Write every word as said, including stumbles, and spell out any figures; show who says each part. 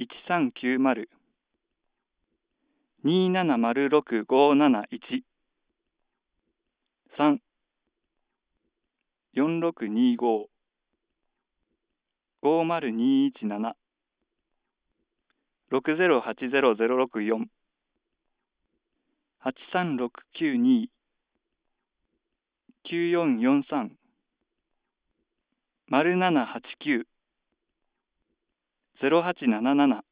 Speaker 1: いちさんきゅうまる にーななまるろくごーなないち さん よんろくにーごー ごーまるにーいちなな ろくぜろはちぜろぜろろくよん はちさんろくきゅうにー きゅうよんよんさん まるななはちきゅう ぜろはちなななな